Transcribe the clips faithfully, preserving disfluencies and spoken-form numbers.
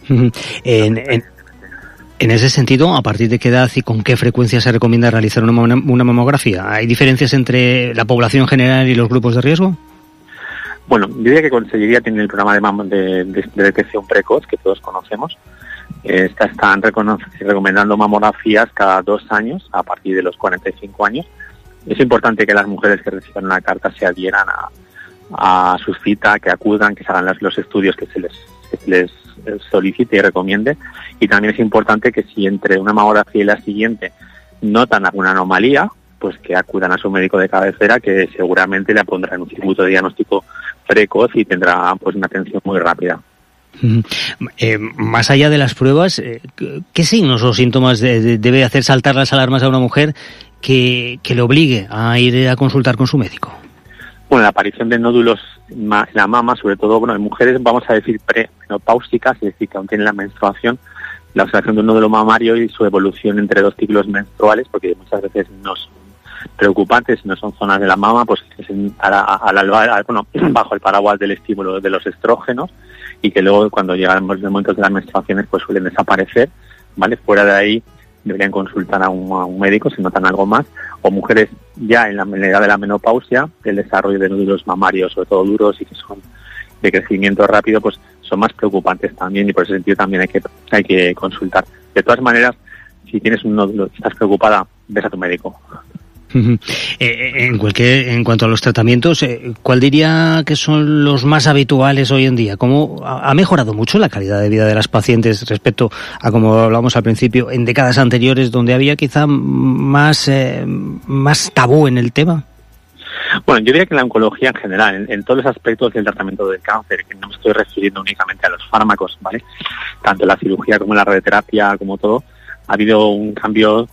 En, en, en ese sentido, ¿a partir de qué edad y con qué frecuencia se recomienda realizar una, una mamografía? ¿Hay diferencias entre la población general y los grupos de riesgo? Bueno, yo diría que conseguiría tener el programa de, mam- de, de, de detección precoz, que todos conocemos. Eh, está, están recono- recomendando mamografías cada dos años, a partir de los cuarenta y cinco años. Es importante que las mujeres que reciban una carta se adhieran a, a su cita, que acudan, que se hagan los, los estudios que se les, que se les solicite y recomiende. Y también es importante que si entre una mamografía y la siguiente notan alguna anomalía, pues que acudan a su médico de cabecera, que seguramente le pondrá en un circuito de diagnóstico precoz y tendrá pues una atención muy rápida. Eh, más allá de las pruebas, eh, ¿qué signos o síntomas de, de, debe hacer saltar las alarmas a una mujer que, que le obligue a ir a consultar con su médico? Bueno, la aparición de nódulos en la mama, sobre todo, bueno, en mujeres vamos a decir premenopáusicas, es decir, que aún tienen la menstruación, la observación de un nódulo mamario y su evolución entre dos ciclos menstruales, porque muchas veces no son preocupantes, no son zonas de la mama, pues es en, a la, a la, bueno, bajo el paraguas del estímulo de los estrógenos, y que luego cuando llegan los momentos de las menstruaciones pues suelen desaparecer, ¿vale? Fuera de ahí deberían consultar a un, a un médico si notan algo más, o mujeres ya en la, en la edad de la menopausia, el desarrollo de nódulos mamarios, sobre todo duros y que son de crecimiento rápido, pues son más preocupantes también, y por ese sentido también hay que hay que consultar. De todas maneras, si tienes un nódulo, si estás preocupada, ves a tu médico. Uh-huh. Eh, en cualquier, en cuanto a los tratamientos, eh, ¿cuál diría que son los más habituales hoy en día? ¿Cómo ha mejorado mucho la calidad de vida de las pacientes respecto a, como hablábamos al principio, en décadas anteriores donde había quizá más, eh, más tabú en el tema? Bueno, yo diría que en la oncología en general, en, en todos los aspectos del tratamiento del cáncer, que no me estoy refiriendo únicamente a los fármacos, ¿vale? Tanto la cirugía como la radioterapia, como todo, ha habido un cambio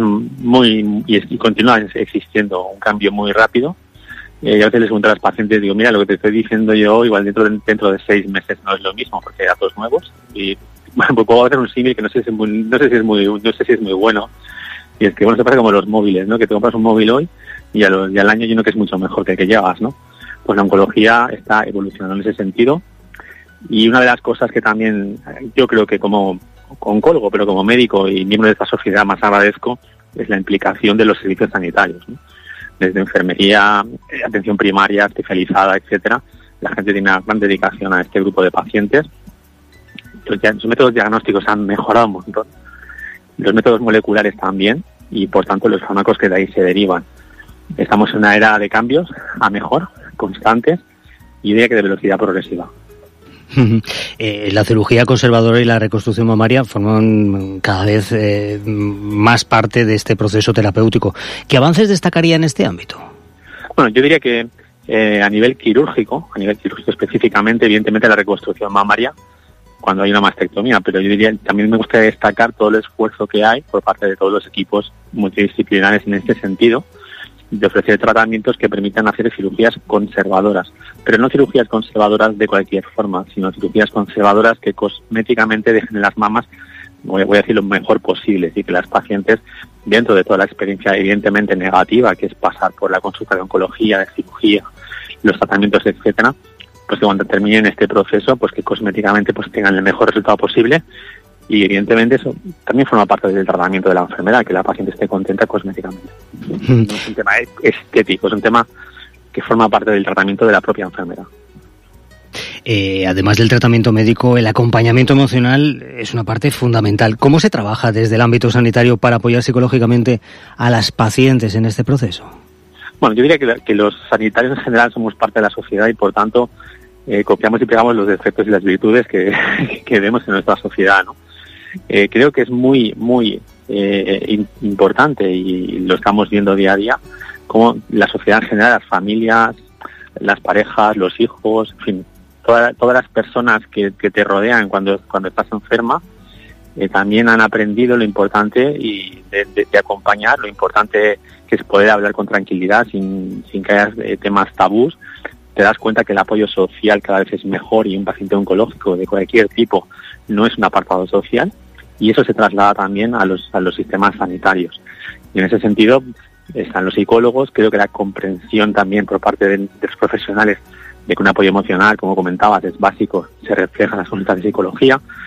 muy, y continúa existiendo un cambio muy rápido. Eh, yo a veces les pregunto a las pacientes, digo, mira, lo que te estoy diciendo yo, igual dentro de, dentro de seis meses no es lo mismo, porque hay datos nuevos. Y bueno, pues puedo hacer un símil que no sé si es muy, no sé si es muy, no sé si es muy bueno. Y es que, bueno, se pasa como los móviles, ¿no? Que te compras un móvil hoy y, a lo, y al año hay uno que es mucho mejor que el que llevas, ¿no? Pues la oncología está evolucionando en ese sentido. Y una de las cosas que también yo creo que como oncólogo, pero como médico y miembro de esta sociedad más agradezco, es la implicación de los servicios sanitarios, ¿no? Desde enfermería, atención primaria, especializada, etcétera. La gente tiene una gran dedicación a este grupo de pacientes. Los, sus métodos diagnósticos han mejorado un montón. Los métodos moleculares también, y por tanto los fármacos que de ahí se derivan. Estamos en una era de cambios a mejor, constantes, y diría que de velocidad progresiva. Eh, la cirugía conservadora y la reconstrucción mamaria forman cada vez eh, más parte de este proceso terapéutico. ¿Qué avances destacaría en este ámbito? Bueno, yo diría que eh, a nivel quirúrgico, a nivel quirúrgico específicamente, evidentemente la reconstrucción mamaria, cuando hay una mastectomía, pero yo diría, también me gustaría destacar todo el esfuerzo que hay por parte de todos los equipos multidisciplinares en este sentido, de ofrecer tratamientos que permitan hacer cirugías conservadoras, pero no cirugías conservadoras de cualquier forma, sino cirugías conservadoras que cosméticamente dejen las mamas, voy a decir, lo mejor posible, y que las pacientes, dentro de toda la experiencia evidentemente negativa, que es pasar por la consulta de oncología, de cirugía, los tratamientos, etcétera, pues que cuando terminen este proceso, pues que cosméticamente pues tengan el mejor resultado posible. Y evidentemente eso también forma parte del tratamiento de la enfermedad, que la paciente esté contenta cosméticamente. No es un tema estético, es un tema que forma parte del tratamiento de la propia enfermedad. Eh, además del tratamiento médico, el acompañamiento emocional es una parte fundamental. ¿Cómo se trabaja desde el ámbito sanitario para apoyar psicológicamente a las pacientes en este proceso? Bueno, yo diría que, que los sanitarios en general somos parte de la sociedad y por tanto eh, copiamos y pegamos los defectos y las virtudes que, que vemos en nuestra sociedad, ¿no? Eh, creo que es muy, muy eh, in, importante, y lo estamos viendo día a día, como la sociedad en general, las familias, las parejas, los hijos, en fin, toda, todas las personas que, que te rodean cuando, cuando estás enferma, eh, también han aprendido lo importante y de, de, de acompañar, lo importante que es poder hablar con tranquilidad, sin, sin que haya eh, temas tabús. Te das cuenta que el apoyo social cada vez es mejor, y un paciente oncológico de cualquier tipo no es un apartado social, y eso se traslada también a los a los sistemas sanitarios. Y en ese sentido están los psicólogos. Creo que la comprensión también por parte de, de los profesionales de que un apoyo emocional, como comentabas, es básico, se refleja en las consultas de psicología.